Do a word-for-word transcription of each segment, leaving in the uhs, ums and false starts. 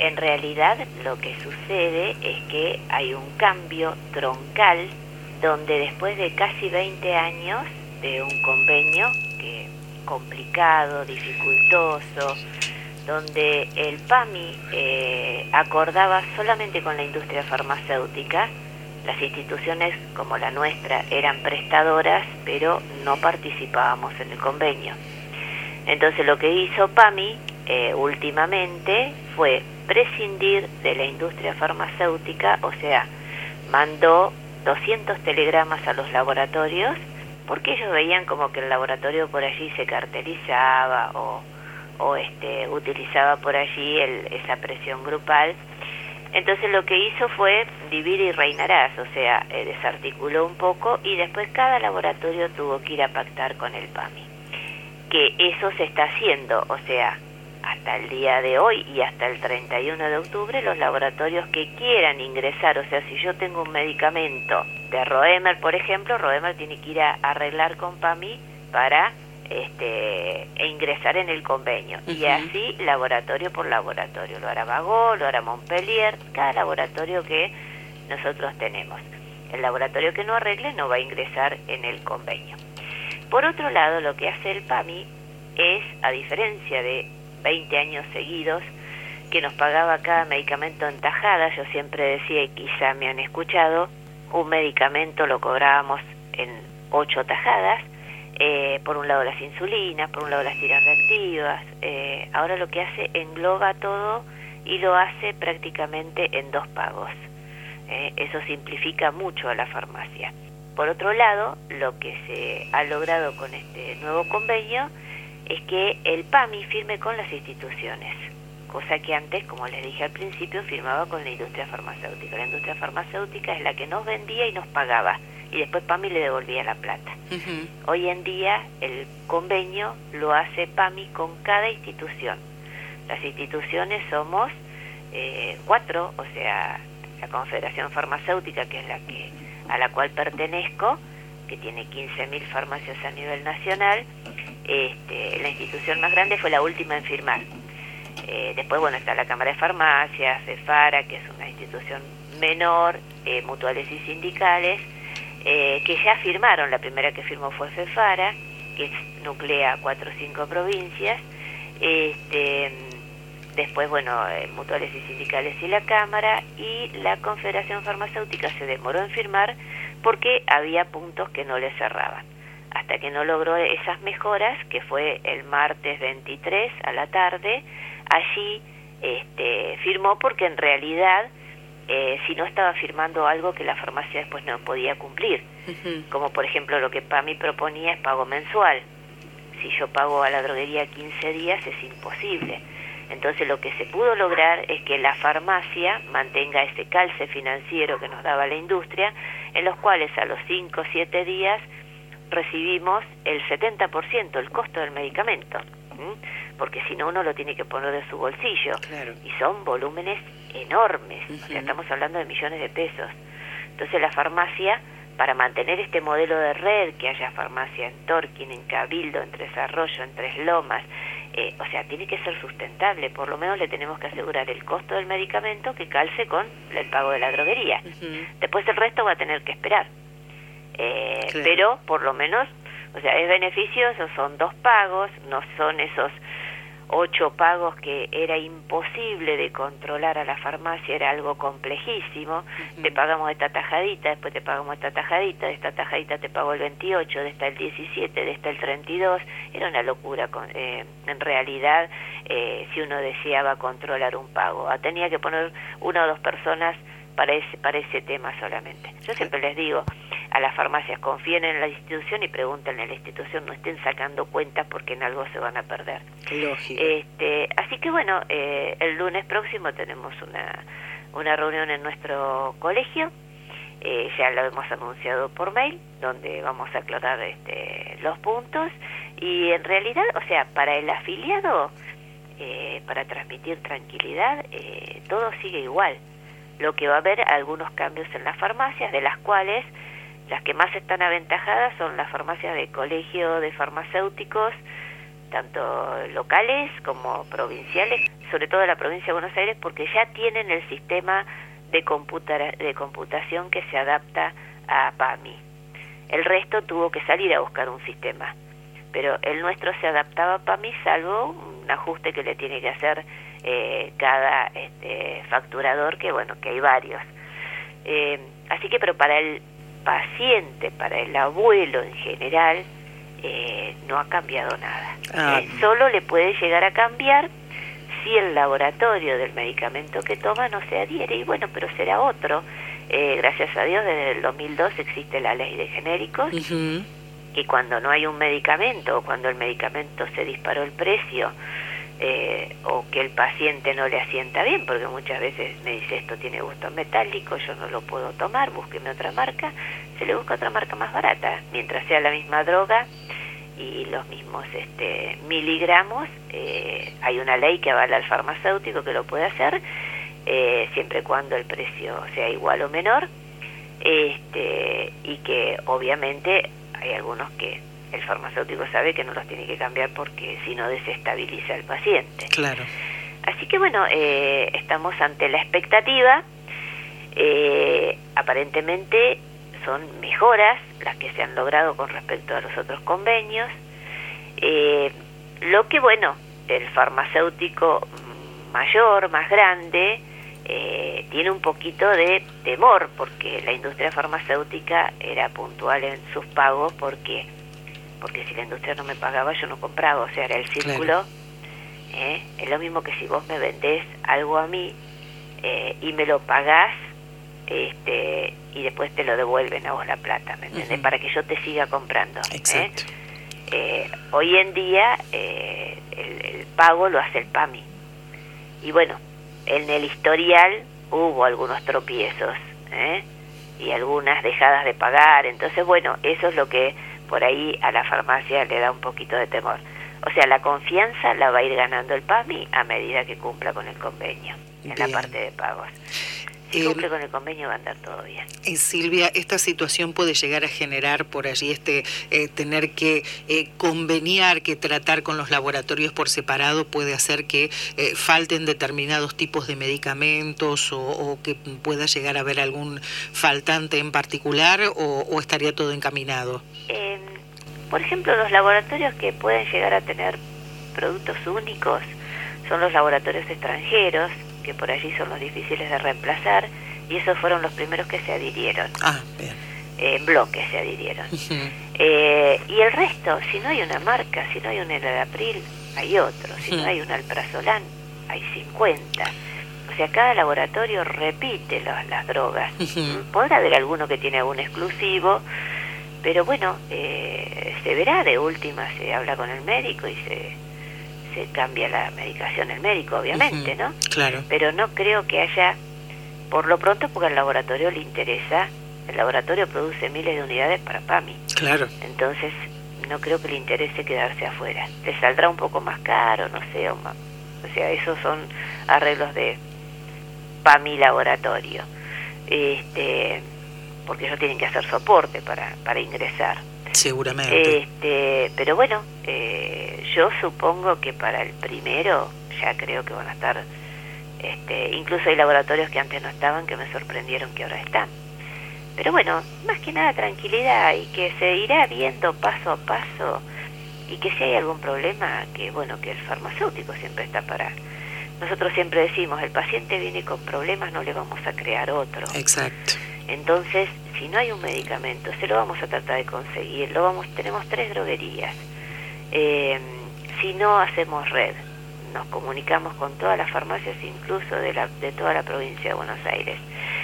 en realidad lo que sucede es que hay un cambio troncal donde después de casi veinte años de un convenio que complicado, dificultoso, donde el PAMI eh, acordaba solamente con la industria farmacéutica, las instituciones como la nuestra eran prestadoras, pero no participábamos en el convenio. Entonces lo que hizo PAMI eh, últimamente fue prescindir de la industria farmacéutica, o sea, mandó doscientos telegramas a los laboratorios, porque ellos veían como que el laboratorio por allí se cartelizaba o, o este, utilizaba por allí el, esa presión grupal. Entonces lo que hizo fue divide y reinarás, o sea, eh, desarticuló un poco y después cada laboratorio tuvo que ir a pactar con el PAMI. Que eso se está haciendo, o sea, hasta el día de hoy y hasta el treinta y uno de octubre, los laboratorios que quieran ingresar, o sea, si yo tengo un medicamento de Roemer, por ejemplo, Roemer tiene que ir a arreglar con PAMI para este, e ingresar en el convenio. Uh-huh. Y así, laboratorio por laboratorio. Lo hará Bagó, lo hará Montpellier, cada laboratorio que nosotros tenemos. El laboratorio que no arregle no va a ingresar en el convenio. Por otro lado, lo que hace el PAMI es, a diferencia de veinte años seguidos, que nos pagaba cada medicamento en tajadas, yo siempre decía, y quizá me han escuchado, un medicamento lo cobrábamos en ocho tajadas, eh, por un lado las insulinas, por un lado las tiras reactivas, eh, ahora lo que hace engloba todo y lo hace prácticamente en dos pagos. Eh, eso simplifica mucho a la farmacia. Por otro lado, lo que se ha logrado con este nuevo convenio es que el PAMI firme con las instituciones, cosa que antes, como les dije al principio, firmaba con la industria farmacéutica. La industria farmacéutica es la que nos vendía y nos pagaba, y después PAMI le devolvía la plata. Uh-huh. Hoy en día el convenio lo hace PAMI con cada institución. Las instituciones somos eh, cuatro, o sea, la Confederación Farmacéutica, que es la que a la cual pertenezco, que tiene quince mil farmacias a nivel nacional. Este, la institución más grande fue la última en firmar. Eh, después, bueno, está la Cámara de Farmacias, FEFARA, que es una institución menor, eh, mutuales y sindicales, eh, que ya firmaron. La primera que firmó fue FEFARA, que nuclea cuatro o cinco provincias. Este, después, bueno, eh, mutuales y sindicales y la Cámara, y la Confederación Farmacéutica se demoró en firmar porque había puntos que no le cerraban. Hasta que no logró esas mejoras, que fue el martes veintitrés a la tarde, allí este, firmó, porque en realidad, eh, si no estaba firmando algo que la farmacia después no podía cumplir, uh-huh. como por ejemplo lo que PAMI proponía es pago mensual. Si yo pago a la droguería quince días es imposible. Entonces lo que se pudo lograr es que la farmacia mantenga ese calce financiero que nos daba la industria, en los cuales a los cinco o siete días recibimos el setenta por ciento, el costo del medicamento, ¿sí? Porque si no uno lo tiene que poner de su bolsillo. Claro. Y son volúmenes enormes, uh-huh. o sea, estamos hablando de millones de pesos. Entonces la farmacia, para mantener este modelo de red, que haya farmacia en Torquín, en Cabildo, en Tres Arroyos, en Tres Lomas, eh, o sea, tiene que ser sustentable. Por lo menos le tenemos que asegurar el costo del medicamento que calce con el pago de la droguería. Uh-huh. Después el resto va a tener que esperar. Eh, claro. Pero por lo menos, o sea, es beneficioso, son dos pagos, no son esos ocho pagos que era imposible de controlar a la farmacia, era algo complejísimo. Uh-huh. Te pagamos esta tajadita, después te pagamos esta tajadita, de esta tajadita te pago el veintiocho, de esta el diecisiete, de esta el treinta y dos, era una locura. Con, eh, en realidad, eh, si uno deseaba controlar un pago, tenía que poner una o dos personas para ese, para ese tema solamente. Yo siempre les digo a las farmacias, confíen en la institución y pregunten en la institución, no estén sacando cuentas porque en algo se van a perder. Lógico. Este, así que bueno, eh, el lunes próximo tenemos una, una reunión en nuestro colegio, eh, ya lo hemos anunciado por mail, donde vamos a aclarar este, los puntos, y en realidad, o sea, para el afiliado, eh, para transmitir tranquilidad, eh, todo sigue igual. Lo que va a haber algunos cambios en las farmacias, de las cuales las que más están aventajadas son las farmacias de colegio de farmacéuticos, tanto locales como provinciales, sobre todo la provincia de Buenos Aires, porque ya tienen el sistema de, computar, de computación que se adapta a PAMI. El resto tuvo que salir a buscar un sistema, pero el nuestro se adaptaba a PAMI, salvo un ajuste que le tiene que hacer eh, cada este, facturador, que bueno, que hay varios. Eh, así que, pero para el paciente, para el abuelo en general, eh, no ha cambiado nada. Ah. Eh, solo le puede llegar a cambiar si el laboratorio del medicamento que toma no se adhiere, y bueno, pero será otro. Eh, gracias a Dios, desde el dos mil dos existe la ley de genéricos, uh-huh. y cuando no hay un medicamento, o cuando el medicamento se disparó el precio, eh, o que el paciente no le asienta bien, porque muchas veces me dice, esto tiene gusto metálico, yo no lo puedo tomar, búsqueme otra marca, se le busca otra marca más barata, mientras sea la misma droga y los mismos este, miligramos. Eh, hay una ley que avala al farmacéutico que lo puede hacer, eh, siempre y cuando el precio sea igual o menor, este, y que obviamente hay algunos que el farmacéutico sabe que no los tiene que cambiar porque si no desestabiliza al paciente. Claro. Así que bueno, eh, estamos ante la expectativa. Eh, aparentemente son mejoras las que se han logrado con respecto a los otros convenios. Eh, lo que bueno, el farmacéutico mayor, más grande, eh, tiene un poquito de temor, porque la industria farmacéutica era puntual en sus pagos, porque porque si la industria no me pagaba yo no compraba, o sea, era el círculo. Claro. ¿eh? Es lo mismo que si vos me vendés algo a mí eh, y me lo pagás, este, y después te lo devuelven a vos la plata, ¿me entiendes? Uh-huh. Para que yo te siga comprando. Exacto. ¿eh? Eh, hoy en día eh, el, el pago lo hace el PAMI. Y bueno, en el historial hubo algunos tropiezos, ¿eh? y algunas dejadas de pagar. Entonces, bueno, eso es lo que por ahí a la farmacia le da un poquito de temor. O sea, la confianza la va a ir ganando el PAMI a medida que cumpla con el convenio, en bien. La parte de pagos. Si cumple eh, con el convenio va a andar todo bien. Eh, Silvia, esta situación puede llegar a generar por allí este eh, tener que eh, conveniar, que tratar con los laboratorios por separado puede hacer que eh, falten determinados tipos de medicamentos, o, o que pueda llegar a haber algún faltante en particular, o, o estaría todo encaminado. Eh, por ejemplo, los laboratorios que pueden llegar a tener productos únicos son los laboratorios extranjeros, que por allí son los difíciles de reemplazar, y esos fueron los primeros que se adhirieron. Ah, bien. Eh, en bloque se adhirieron. Uh-huh. Eh, y el resto, si no hay una marca, si no hay un Enalapril, hay otro. Si uh-huh. no hay un Alprazolam, hay cincuenta. O sea, cada laboratorio repite los, las drogas. Uh-huh. Podrá haber alguno que tiene algún exclusivo, pero bueno, eh, se verá. De última se habla con el médico y se... se cambia la medicación el médico, obviamente, uh-huh. ¿no? Claro. Pero no creo que haya, por lo pronto, porque al laboratorio le interesa, el laboratorio produce miles de unidades para PAMI. Claro. Entonces, no creo que le interese quedarse afuera. Le saldrá un poco más caro, no sé, o, más, o sea, esos son arreglos de PAMI laboratorio. Este, porque ellos tienen que hacer soporte para, para ingresar. Seguramente. Este, pero bueno, eh, yo supongo que para el primero ya creo que van a estar, este, incluso hay laboratorios que antes no estaban que me sorprendieron que ahora están. Pero bueno, más que nada tranquilidad, y que se irá viendo paso a paso, y que si hay algún problema, que bueno, que el farmacéutico siempre está para... Nosotros siempre decimos, el paciente viene con problemas, no le vamos a crear otro. Exacto. Entonces, si no hay un medicamento, se lo vamos a tratar de conseguir. Lo vamos, tenemos tres droguerías. Eh, si no hacemos red, nos comunicamos con todas las farmacias, incluso de, la, de toda la provincia de Buenos Aires.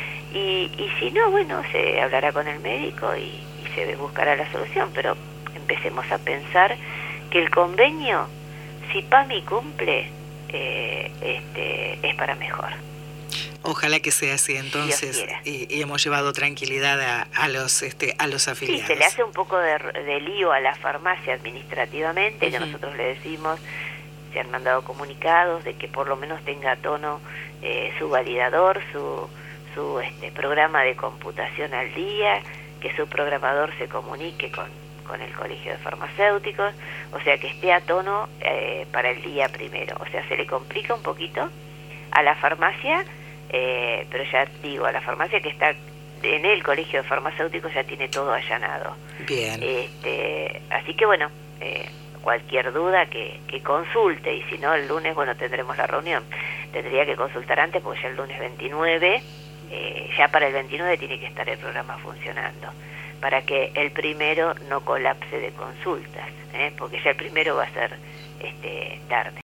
Y, y si no, bueno, se hablará con el médico y, y se buscará la solución. Pero empecemos a pensar que el convenio, si PAMI cumple, eh, este, es para mejor. Ojalá que sea así entonces, y, y hemos llevado tranquilidad a, a los este a los afiliados. Sí, se le hace un poco de, de lío a la farmacia administrativamente, uh-huh. que nosotros le decimos, se han mandado comunicados de que por lo menos tenga a tono eh, su validador, su, su este programa de computación al día, que su programador se comunique con, con el Colegio de Farmacéuticos, o sea que esté a tono eh, para el día primero. O sea, se le complica un poquito a la farmacia, eh, pero ya digo, a la farmacia que está en el Colegio de Farmacéuticos ya tiene todo allanado. Bien. Este, así que bueno, eh, cualquier duda que, que consulte, y si no el lunes, bueno, tendremos la reunión. Tendría que consultar antes porque ya el lunes veintinueve, eh, ya para el veintinueve tiene que estar el programa funcionando, para que el primero no colapse de consultas, ¿eh? Porque ya el primero va a ser este, tarde.